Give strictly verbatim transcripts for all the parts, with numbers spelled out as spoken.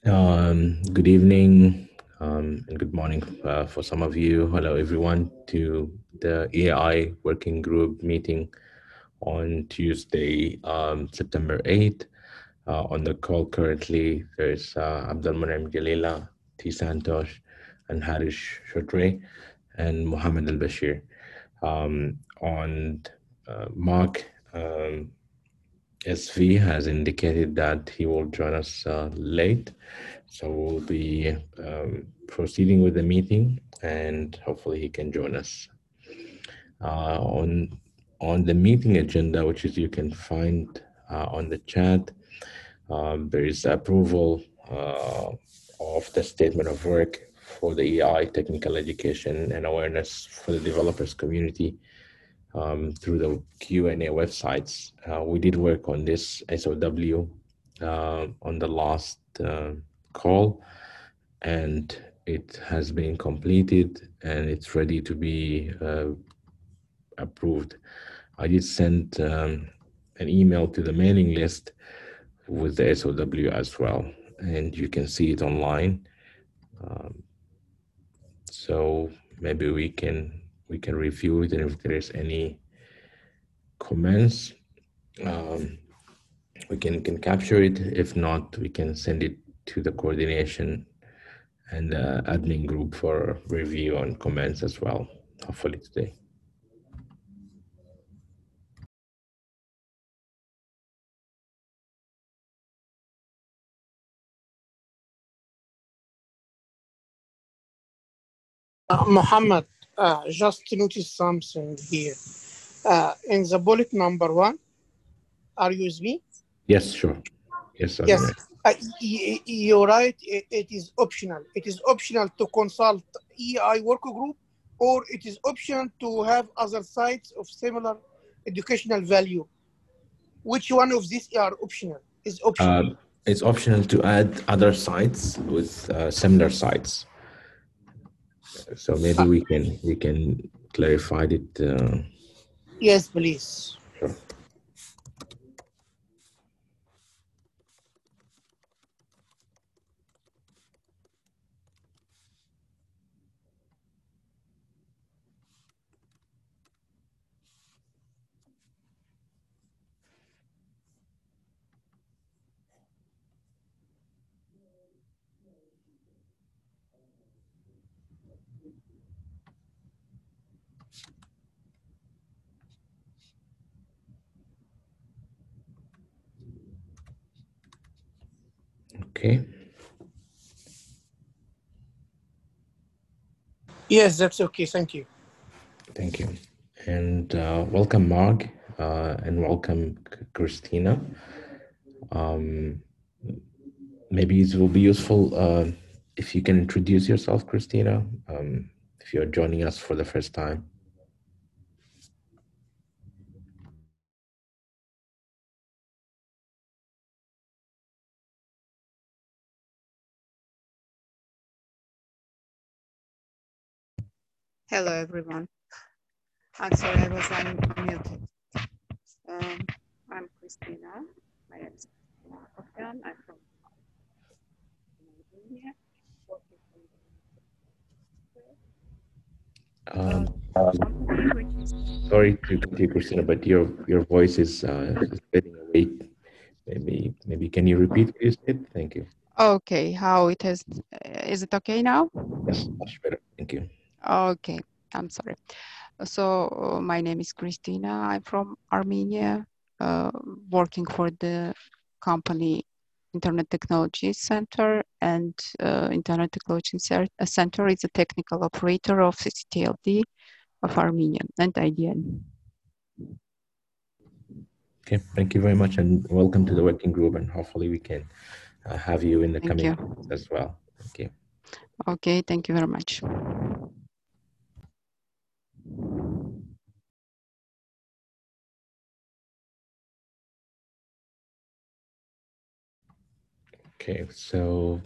Um, good evening um, and good morning uh, for some of you. Hello, everyone, to the A I Working Group meeting on Tuesday, um, September eighth. Uh, on the call currently, there's uh, Abdulmunem Jalila, T. Santosh, and Harish Shodre, and Mohammed Al Bashir. Um, on uh, Mark um, S V has indicated that he will join us uh, late. So we'll be um, proceeding with the meeting, and hopefully he can join us. Uh, on on the meeting agenda, which is you can find uh, on the chat, um, there is approval uh, of the statement of work for the A I technical education and awareness for the developers community um, through the Q and A websites. Uh, we did work on this S O W uh, on the last uh, call, and it has been completed and it's ready to be uh, approved. I did send um, an email to the mailing list with the S O W as well, and you can see it online. Um, so maybe we can we can review it, and if there is any comments, um, we can can capture it. If not, we can send it to the coordination and the admin group for review and comments as well, hopefully today. Uh, Muhammad, uh, just noticed something here. Uh, in the bullet number one, are you with me? Yes, sure. Yes, Yes. Admiral. Uh, y- y- you're right. It, it is optional. It is optional to consult E I work group, or it is optional to have other sites of similar educational value. Which one of these are optional? Is optional. Uh, it's optional to add other sites with uh, similar sites. So maybe Uh, we can we can clarify it. Uh, yes, please. sure. Okay. Yes, that's okay. Thank you. Thank you. And uh, welcome, Mark, uh, and welcome, Christina. Um, maybe it will be useful uh, if you can introduce yourself, Christina, um, if you're joining us for the first time. Hello, everyone. I'm sorry, I was un- unmuted. Um, I'm Christina. My name is Christina Kofian. I'm from Armenia. Working Um, for the company which is sorry to cut you, Christina, but your your voice is uh, is fading away. Maybe maybe can you repeat what you said? Thank you. okay. How it is? Is it okay now? Yes, much better. Thank you. Okay. I'm sorry. So uh, my name is Christina. I'm from Armenia, uh, working for the company Internet Technology Center, and uh, Internet Technology Center is a technical operator of C C T L D of Armenia and I D N. Okay, thank you very much, and welcome to the working group. And hopefully, we can uh, have you in the Thank coming you. as well. Thank you. Okay, thank you very much. Okay, so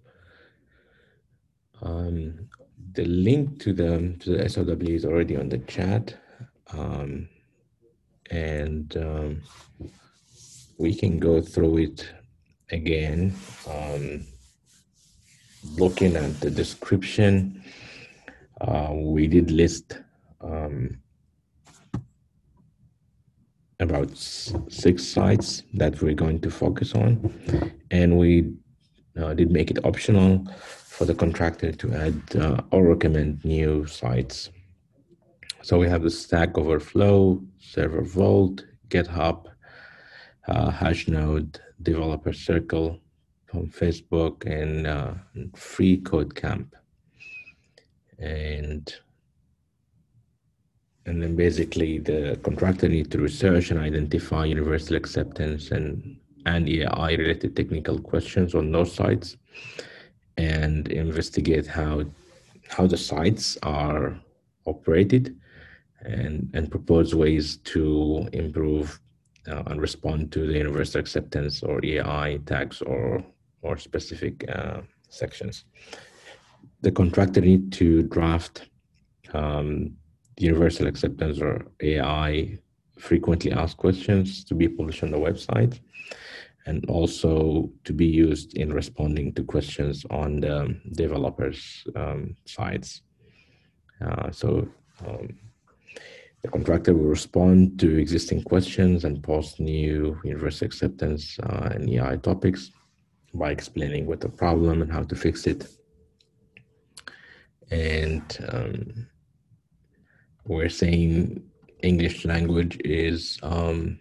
um, the link to the to the S O W is already on the chat, um, and um, we can go through it again. Um, looking at the description, uh, we did list um, about six sites that we're going to focus on, and we uh, did make it optional for the contractor to add uh, or recommend new sites. So we have the Stack Overflow, Server Vault, GitHub, uh, Hashnode, Developer Circle from Facebook, and uh, Free Code Camp. And And then basically the contractor needs to research and identify universal acceptance and, and E A I related technical questions on those sites, and investigate how, how the sites are operated, and, and propose ways to improve uh, and respond to the universal acceptance or E A I tags or, or specific uh, sections. The contractor needs to draft um, universal acceptance or A I frequently asked questions to be published on the website, and also to be used in responding to questions on the developers' um, sites. Uh, so um, the contractor will respond to existing questions and post new universal acceptance uh, and E I topics by explaining what the problem and how to fix it. And um, we're saying English language is um,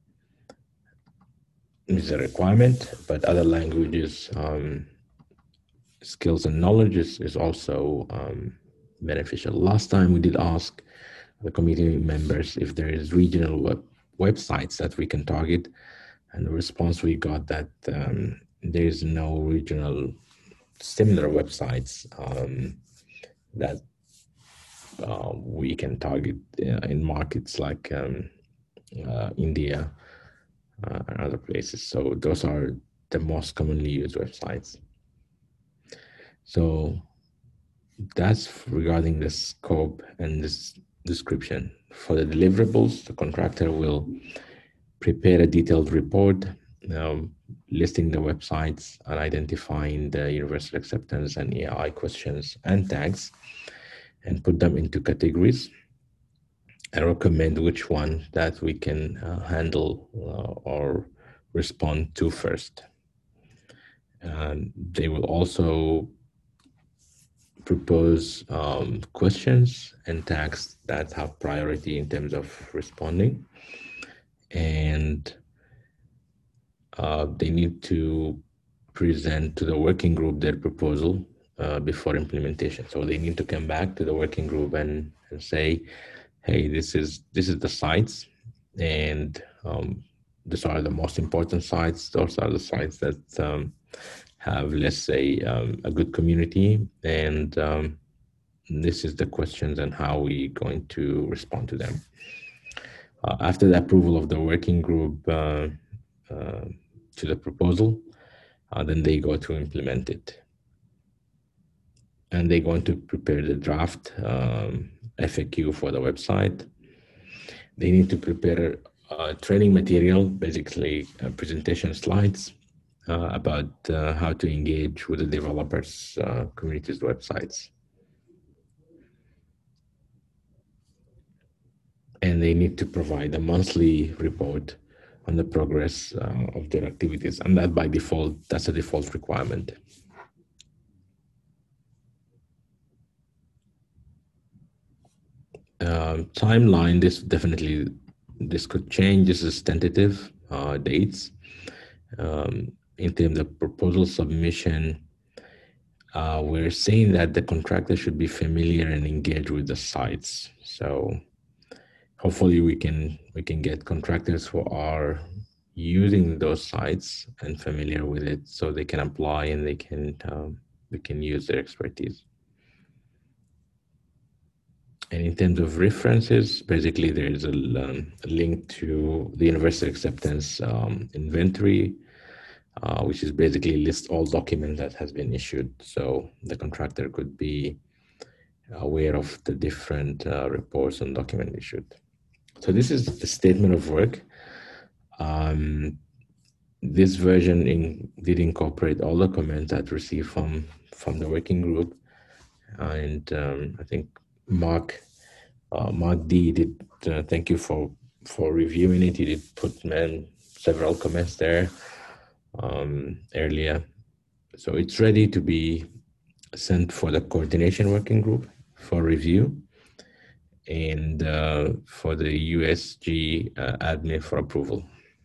is a requirement, but other languages, um, skills and knowledge is, is also um, beneficial. Last time we did ask the community members if there is regional web websites that we can target, and the response we got that um, there is no regional similar websites um, that Uh, we can target uh, in markets like um, uh, India uh, and other places. So those are the most commonly used websites. So that's regarding the scope and this description. For the deliverables, the contractor will prepare a detailed report um, listing the websites and identifying the universal acceptance and E A I questions and tags, and put them into categories and recommend which one that we can uh, handle uh, or respond to first. And they will also propose um, questions and tags that have priority in terms of responding. And uh, they need to present to the working group their proposal Uh, before implementation. So they need to come back to the working group and, and say, hey, this is this is the sites, and um, these are the most important sites. Those are the sites that um, have, let's say, um, a good community, and um, this is the questions and how we're going to respond to them. Uh, after the approval of the working group uh, uh, to the proposal, uh, then they go to implement it. And they're going to prepare the draft um, F A Q for the website. They need to prepare uh, training material, basically uh, presentation slides uh, about uh, how to engage with the developers' uh, communities' websites. And they need to provide a monthly report on the progress uh, of their activities. And that by default, that's a default requirement. Uh, timeline, this definitely, this could change. This is tentative uh, dates. Um, in terms of proposal submission, uh, we're saying that the contractor should be familiar and engage with the sites. So hopefully we can we can get contractors who are using those sites and familiar with it, so they can apply and they can um, they can use their expertise. And in terms of references, basically there is a, um, a link to the universal acceptance um, inventory, uh, which is basically list all documents that has been issued. So the contractor could be aware of the different uh, reports and documents issued. So this is the statement of work. Um, this version in, did incorporate all the comments that received from from the working group, and um, I think Mark uh, Mark D did uh, thank you for for reviewing it. He did put man, several comments there um, earlier, so it's ready to be sent for the coordination working group for review, and uh, for the U S G uh, admin for approval.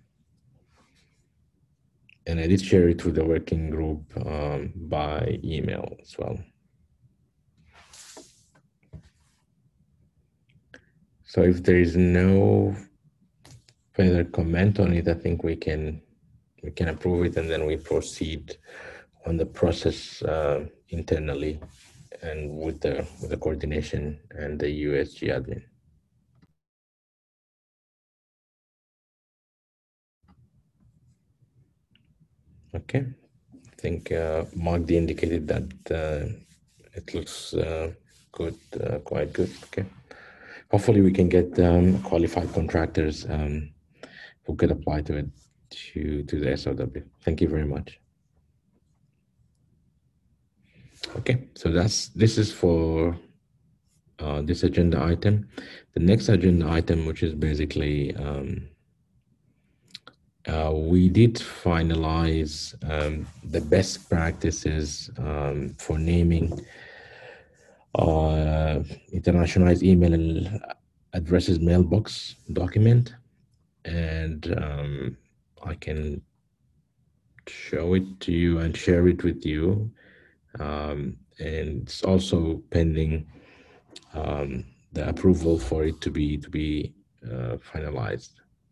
And I did share it with the working group um, by email as well. So if there is no further comment on it, I think we can we can approve it, and then we proceed on the process uh, internally and with the with the coordination and the U S G admin. Okay, I think uh, Mark D indicated that uh, it looks uh, good, uh, quite good. Okay, hopefully we can get um, qualified contractors um, who could apply to it to to the S O W. Thank you very much. Okay, so that's this is for uh, this agenda item. The next agenda item, which is basically um, uh, we did finalize um, the best practices um, for naming uh, internationalized email addresses mailbox document, and um, I can show it to you and share it with you. Um, and it's also pending um, the approval for it to be to be uh, finalized.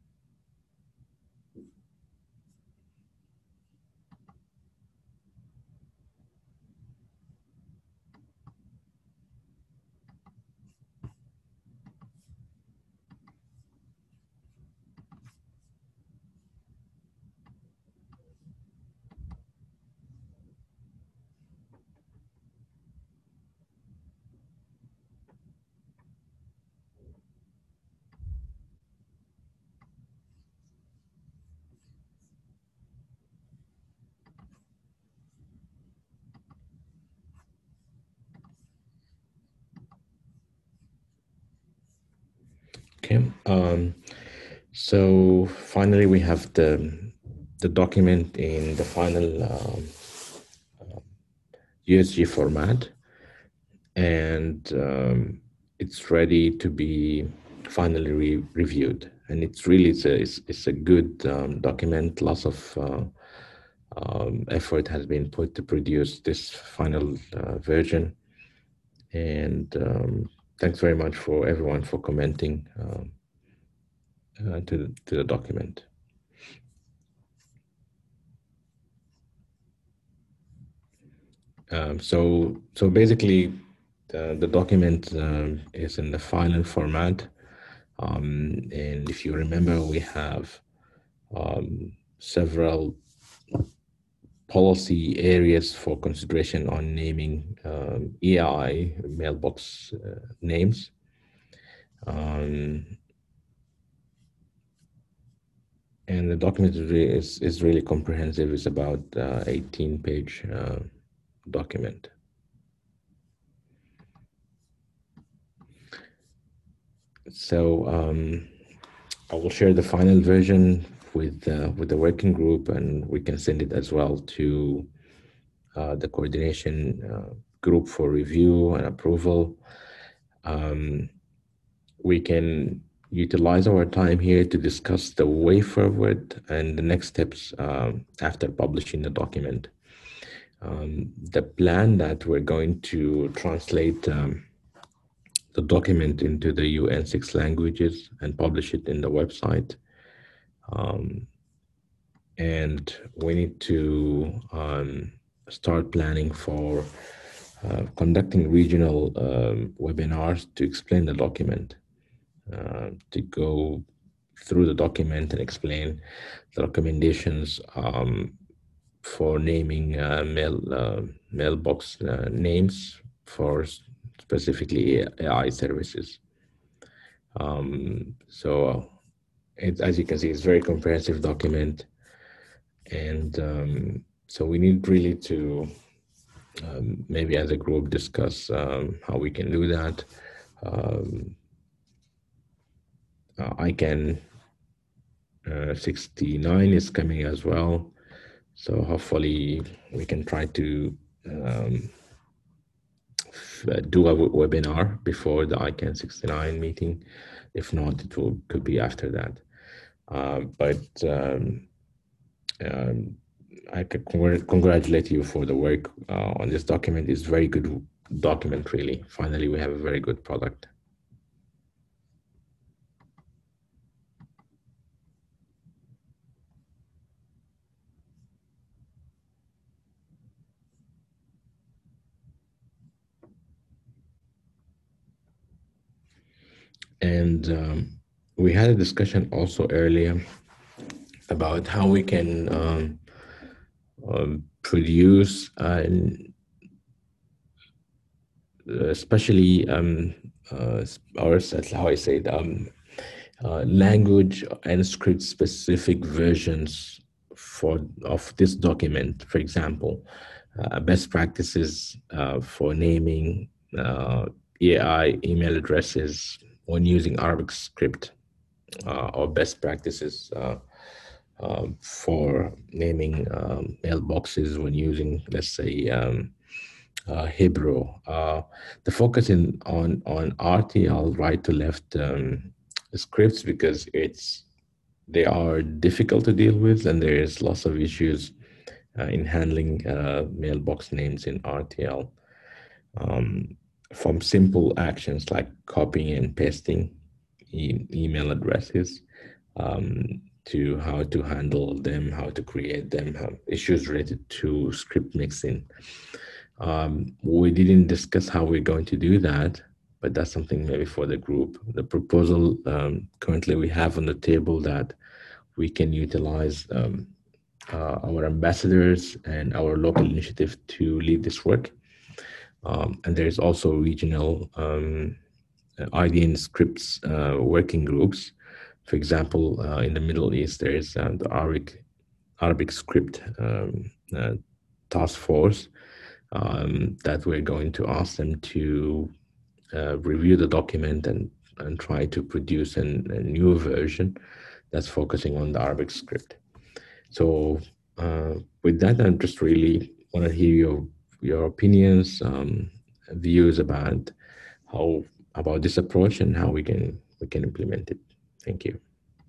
Okay, um, so finally we have the the document in the final um, uh, U S G format, and um, it's ready to be finally re reviewed. And it's really it's a it's, it's a good um, document. Lots of uh, um, effort has been put to produce this final uh, version, and um, thanks very much for everyone for commenting um, uh, to, to the document. Um, so, so basically, the, the document um, is in the final format, um, and if you remember, we have um, several policy areas for consideration on naming um, E I mailbox uh, names. Um, and the document is really, is, is really comprehensive. It's about uh, eighteen page uh, document. So um, I will share the final version with uh, with the working group, and we can send it as well to uh, the coordination uh, group for review and approval. Um, we can utilize our time here to discuss the way forward and the next steps um, after publishing the document. Um, the plan that we're going to translate um, the document into the U N six languages and publish it in the website. Um, and we need to um, start planning for uh, conducting regional um, webinars to explain the document, uh, to go through the document and explain the recommendations um, for naming uh, mail uh, mailbox uh, names for specifically A I services. Um, so it, as you can see, it's a very comprehensive document. And um, so we need really to um, maybe as a group discuss um, how we can do that. Um, uh, I can uh, sixty-nine is coming as well. So hopefully we can try to um, do a webinar before the I CANN sixty-nine meeting. If not, it will could be after that. Uh, but um, um, I can congratulate you for the work uh, on this document. It's a very good document, really. Finally, we have a very good product. And um, we had a discussion also earlier about how we can um, um, produce, uh, especially um, uh, or how I say it, um, uh, language and script specific versions for of this document. For example, uh, best practices uh, for naming uh, A I email addresses when using Arabic script, uh, or best practices uh, uh, for naming um, mailboxes when using, let's say, um, uh, Hebrew. Uh, the focus in on on R T L, right to left um, scripts, because it's they are difficult to deal with, and there is lots of issues uh, in handling uh, mailbox names in R T L. Um, from simple actions like copying and pasting e email addresses, um, to how to handle them, how to create them, how, issues related to script mixing. Um, we didn't discuss how we're going to do that, but that's something maybe for the group. The proposal um, currently we have on the table that we can utilize um, uh, our ambassadors and our local initiative to lead this work. Um, and there's also regional um, I D N scripts uh, working groups. For example, uh, in the Middle East, there is uh, the Arabic, Arabic script um, uh, task force um, that we're going to ask them to uh, review the document and, and try to produce an, a new version that's focusing on the Arabic script. So uh, with that, I just really want to hear your your opinions, um, views about how about this approach and how we can we can implement it. Thank you.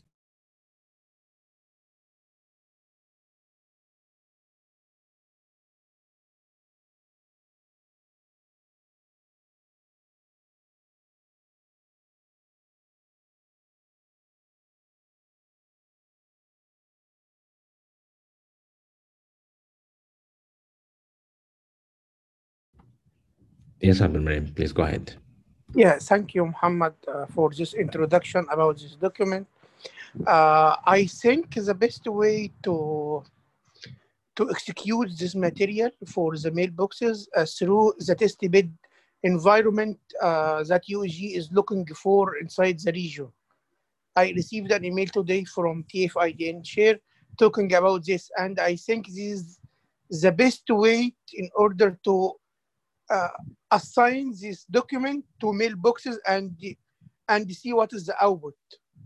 Yes, Abdulmarim, please go ahead. Yeah, thank you, Muhammad, uh, for this introduction about this document. Uh, I think the best way to to execute this material for the mailboxes uh, through the test bed environment uh, that U E G is looking for inside the region. I received an email today from T F I D N chair talking about this, and I think this is the best way in order to uh, assign this document to mailboxes and and see what is the output.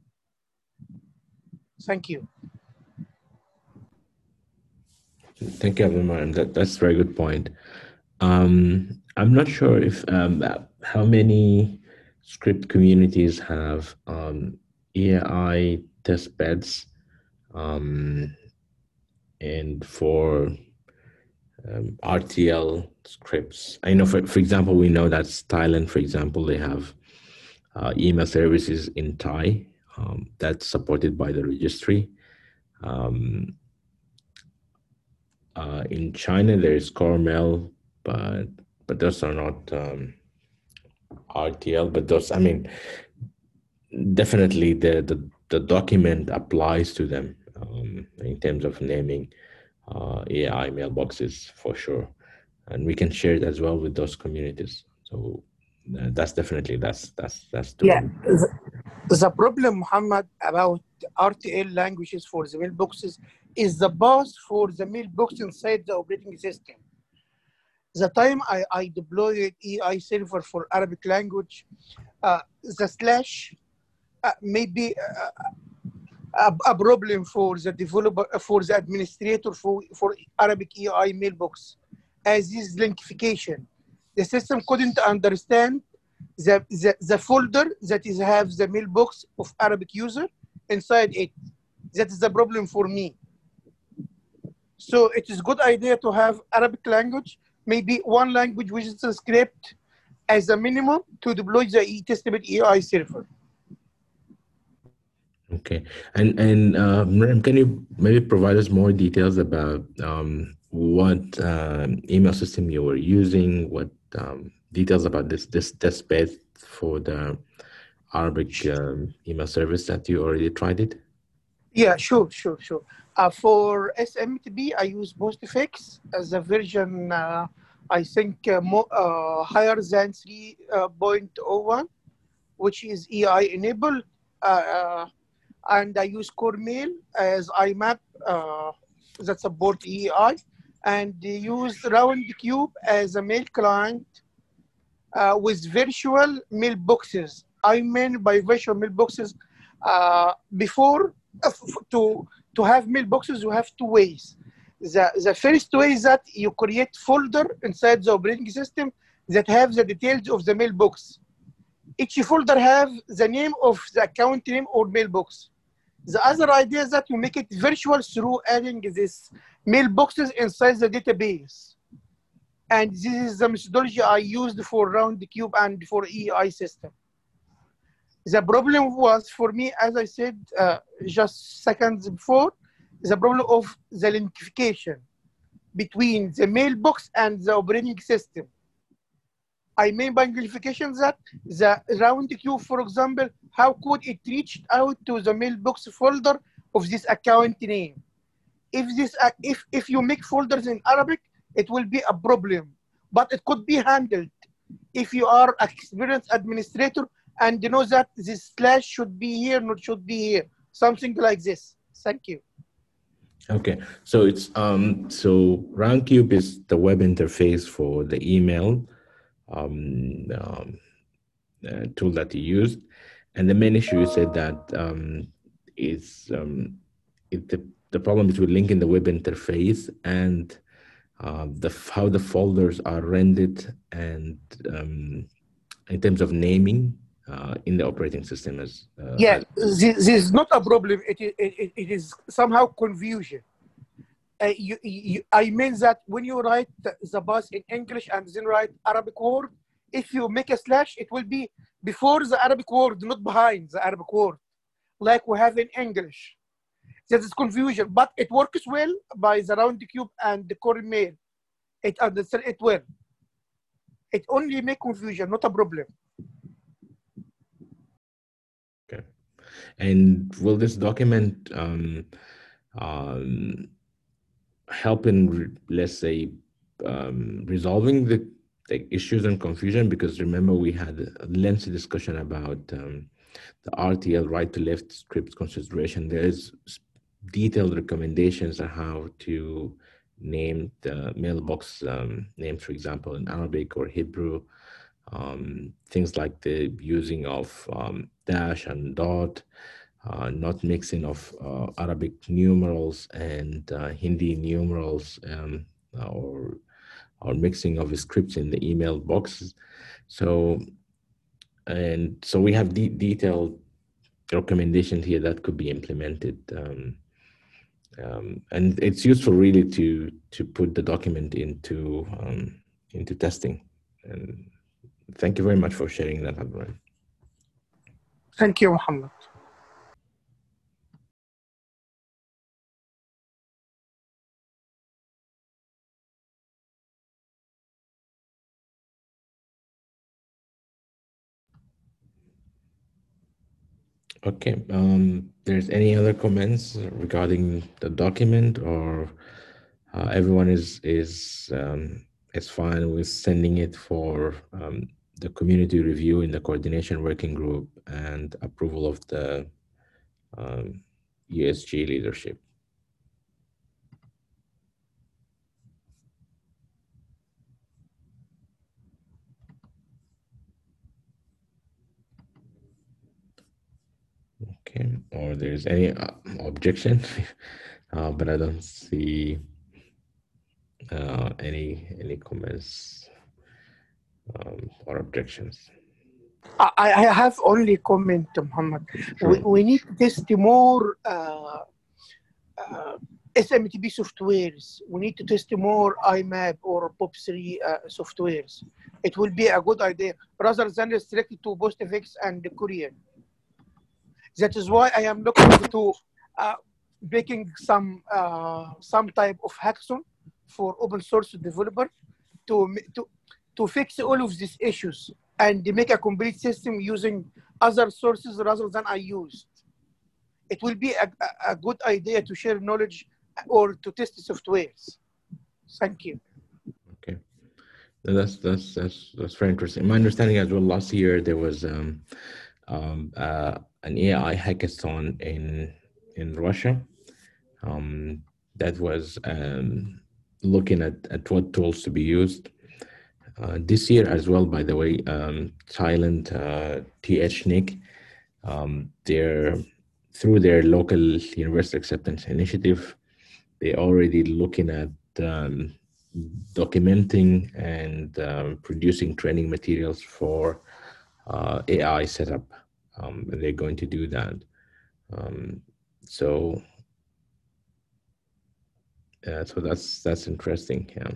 Thank you. Thank you, Abdulmarim. That that's a very good point. Um, I'm not sure if um, how many script communities have um, A I test beds, um, and for um, R T L scripts. I know, for, for example, we know that Thailand, for example, they have uh, email services in Thai um, that's supported by the registry. Um, uh, in China, there is Coremail, but but those are not um, R T L. But those, I mean, definitely the the, the document applies to them um, in terms of naming uh, A I mailboxes for sure, and we can share it as well with those communities. So uh, that's definitely that's that's that's doable. Yeah. The, the problem, Muhammad, about R T L languages for the mailboxes is the path for the mailbox inside the operating system. The time I, I deployed E I server for Arabic language, uh, the slash uh, may be uh, a, a problem for the developer, for the administrator for, for Arabic E I mailbox, as is linkification. The system couldn't understand the, the, the folder that is have the mailbox of Arabic user inside it. That is the problem for me. So it is good idea to have Arabic language, maybe one language which is a script as a minimum to deploy the testable E I server. Okay, and and uh, Miriam, can you maybe provide us more details about um, what uh, email system you were using? What um, details about this this test bed for the Arabic um, email service that you already tried it? Yeah, sure, sure, sure. Uh, for S M T P, I use Postfix as a version. Uh, I think uh, more uh, higher than three point oh one, which is E I enabled. Uh, and I use CoreMail as I map uh, that support E I, and use Roundcube as a mail client uh, with virtual mailboxes. I mean by virtual mailboxes, uh, before uh, to to have mailboxes, you have two ways. The, the first way is that you create folder inside the operating system that have the details of the mailbox. Each folder have the name of the account name or mailbox. The other idea is that you make it virtual through adding these mailboxes inside the database. And this is the methodology I used for Roundcube and for E I system. The problem was for me, as I said uh, just seconds before, the problem of the linkification between the mailbox and the operating system. I mean by linkification that the Roundcube, for example, how could it reach out to the mailbox folder of this account name? If this, uh, if if you make folders in Arabic, it will be a problem, but it could be handled if you are an experienced administrator and you know that this slash should be here, not should be here, something like this. Thank you. Okay, so it's um so Roundcube is the web interface for the email um, um uh, tool that you used, and the main issue you said that um is um it, the the problem is with linking the web interface and uh, the how the folders are rendered and um, in terms of naming uh, in the operating system as uh, yeah, as this, this is not a problem. It is it, it is somehow confusion. Uh, you, you, I mean that when you write the, the bus in English and then write Arabic word, if you make a slash, it will be before the Arabic word, not behind the Arabic word, like we have in English. That is confusion, but it works well by the Roundcube and the CoreMail. It understands it well. It only make confusion, not a problem. Okay. And will this document um, um, help in, let's say, um, resolving the, the issues and confusion? Because remember, we had a lengthy discussion about um, the R T L, right to left script consideration. There is detailed recommendations on how to name the mailbox um, names, for example, in Arabic or Hebrew. Um, things like the using of um, dash and dot, uh, not mixing of uh, Arabic numerals and uh, Hindi numerals, um, or or mixing of scripts in the email boxes. So, and so we have de detailed recommendations here that could be implemented. Um, um, and it's useful really to to put the document into um, into testing. And thank you very much for sharing that, Abdul. Thank you, Muhammad. Okay, um, there's any other comments regarding the document, or uh, everyone is is um, is fine with sending it for um, the community review in the coordination working group and approval of the um, E S G leadership? Okay, or there's any uh, objection, uh, but I don't see uh, any any comments um, or objections. I, I have only comment, Muhammad. Sure. We, we need to test more uh, uh, S M T P softwares. We need to test more I MAP or POP three uh, softwares. It will be a good idea rather than restricted to PostFX and Korean. That is why I am looking to uh, making some uh, some type of hackathon for open source developer to to to fix all of these issues and make a complete system using other sources rather than I used. It will be a, a good idea to share knowledge or to test softwares. Thank you. Okay, that's that's that's that's very interesting. My understanding as well. Last year there was um, um, uh, an A I hackathon in in Russia. Um, that was um, looking at at what tools to be used. Uh, this year as well, by the way, um, Thailand, uh, T H N I C, um, they're through their local university acceptance initiative, they're already looking at um, documenting and um, producing training materials for uh, A I setup. Um, and they're going to do that. Um, so, uh, so that's that's interesting. Yeah.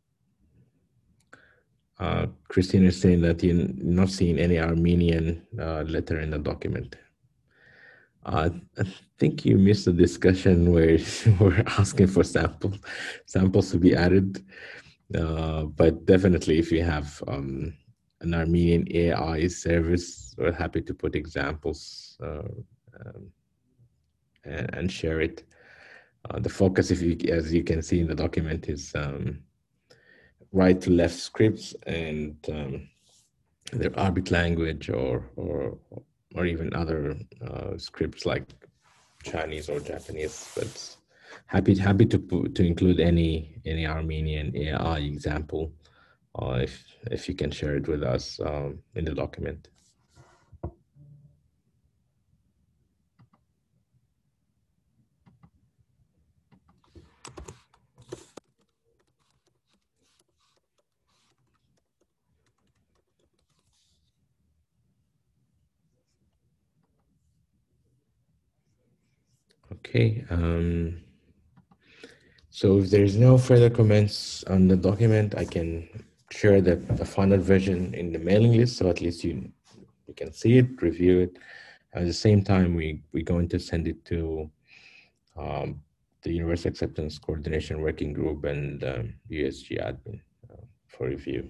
Uh, Christine is saying that you're not seeing any Armenian uh, letter in the document. Uh, I think you missed the discussion where we're asking for samples, samples to be added. Uh, but definitely, if you have um, an Armenian A I service, we're happy to put examples uh, um, and, and share it. Uh, the focus, if you, as you can see in the document, is um, right to left scripts and um, their Arabic language or or or even other uh, scripts like Chinese or Japanese. But happy happy to put, to include any any Armenian A I example, uh, if if you can share it with us um, in the document. Okay. Um, so if there's no further comments on the document, I can share the, the final version in the mailing list, so at least you you can see it, review it. At the same time, we we're going to send it to um, the Universal Acceptance Coordination Working Group and um, U S G admin uh, for review.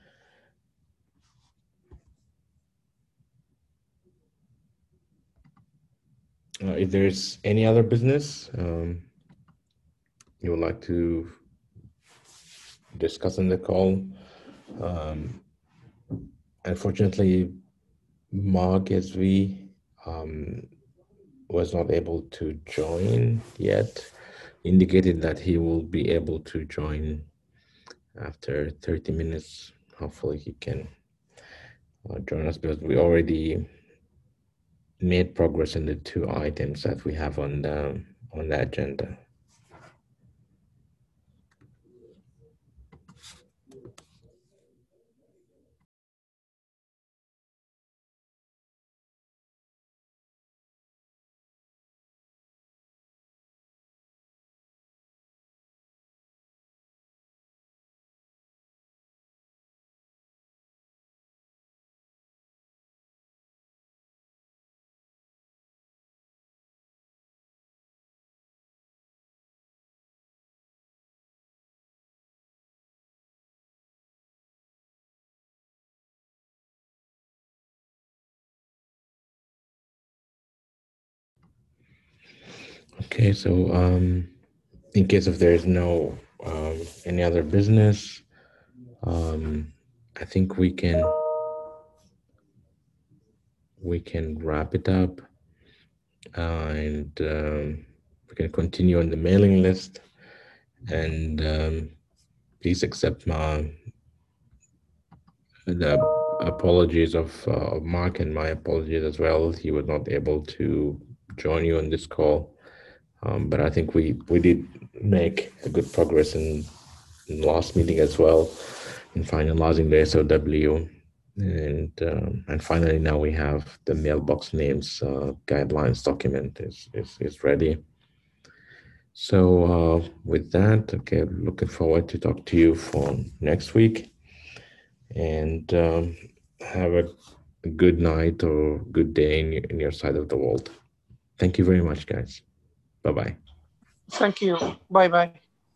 Uh, if there's any other business um, you would like to discuss on the call, um, unfortunately, Mark S V um, was not able to join yet. Indicated that he will be able to join after thirty minutes. Hopefully, he can uh, join us because we already made progress in the two items that we have on the on the agenda. Okay, so um, in case if there is no um, any other business, um, I think we can we can wrap it up, uh, and um, we can continue on the mailing list. And um, please accept my the apologies of uh, Mark and my apologies as well. He was not able to join you on this call. Um, but I think we, we did make a good progress in, in the last meeting as well, in finalizing the S O W. And um, and finally, now we have the mailbox names uh, guidelines document is, is, is ready. So uh, with that, okay, looking forward to talk to you for next week. And um, have a, a good night or good day in your, in your side of the world. Thank you very much, guys. Bye-bye. Thank you. Bye-bye.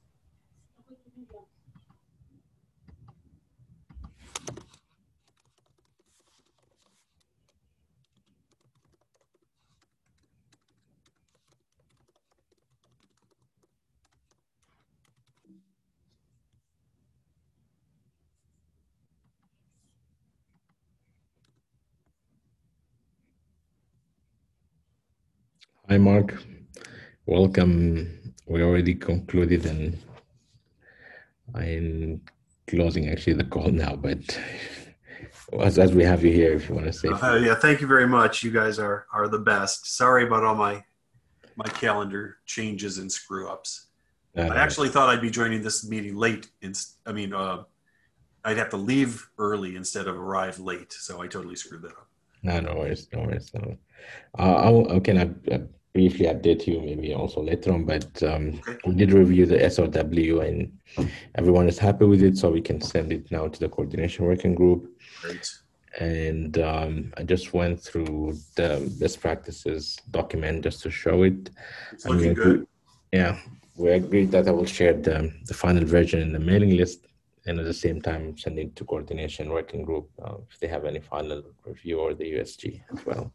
Hi, Mark. Welcome. We already concluded and I'm closing actually the call now, but as, as we have you here, if you want to say. Uh, yeah, thank you very much. You guys are are the best. Sorry about all my my calendar changes and screw ups. No, no, I actually thought I'd be joining this meeting late. In, I mean, uh, I'd have to leave early instead of arrive late. So I totally screwed that up. No, no worries, no worries. No. Uh, I will, okay, I, I briefly update you maybe also later on, but um, Okay. we did review the S O W and everyone is happy with it, so we can send it now to the coordination working group. Great. And um, I just went through the best practices document just to show it. It's And we looking agree- good. Yeah, we agreed that I will share the, the final version in the mailing list, and at the same time send it to coordination working group uh, if they have any final review, or the U S G as well.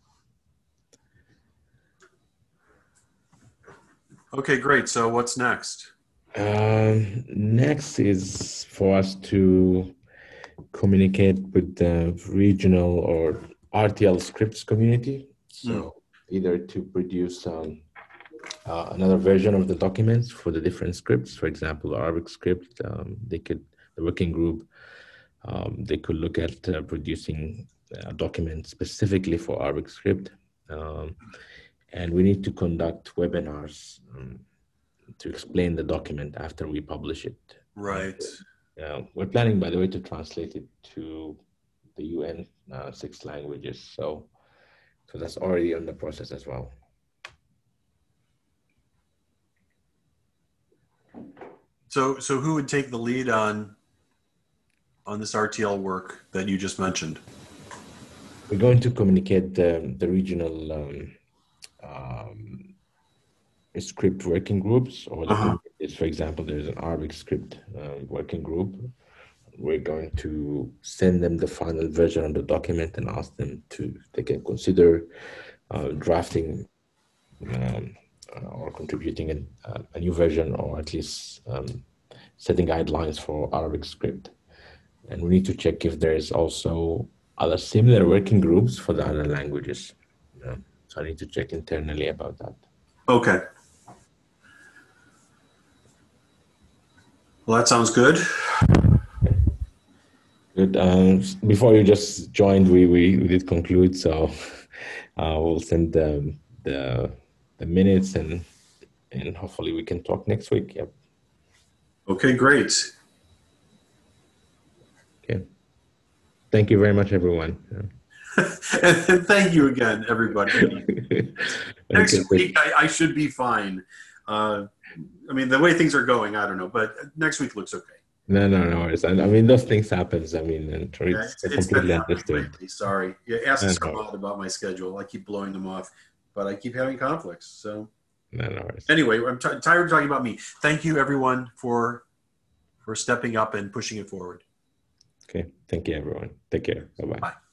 Okay, great. So what's next? Um, next is for us to communicate with the regional or R T L scripts community. So Mm. either to produce um, uh, another version of the documents for the different scripts. For example, the Arabic script, um, they could, the working group, um, they could look at uh, producing a document specifically for Arabic script. Um, and we need to conduct webinars um, to explain the document after we publish it. Right. Uh, we're planning, by the way, to translate it to the U N uh, six languages. So, so that's already in the process as well. So so who would take the lead on on this R T L work that you just mentioned? We're going to communicate the, the regional um, um, script working groups, or the Uh-huh. communities. For example, there's an Arabic script uh, working group. We're going to send them the final version of the document and ask them to, they can consider uh, drafting um, uh, or contributing a, uh, a new version, or at least um, setting guidelines for Arabic script. And we need to check if there is also other similar working groups for the other languages. Yeah. So I need to check internally about that. Okay. Well, that sounds good. Good. Um, before you just joined, we, we, we did conclude, so uh, we'll send the, the the minutes and and hopefully we can talk next week. Yep. Okay, great. Okay. Thank you very much, everyone. And thank you again, everybody. Next Okay. week, I, I should be fine. Uh, I mean, the way things are going, I don't know, but next week looks okay. No, no, no worries. I, I mean, those things happens. I mean, and it's, Yeah, it's, it's completely been happening understood. lately. Sorry. You asked No, so no. lot about my schedule. I keep blowing them off, but I keep having conflicts. So No, no worries. anyway, I'm t- tired of talking about me. Thank you, everyone, for for stepping up and pushing it forward. Okay. Thank you, everyone. Take care. Bye-bye. Bye.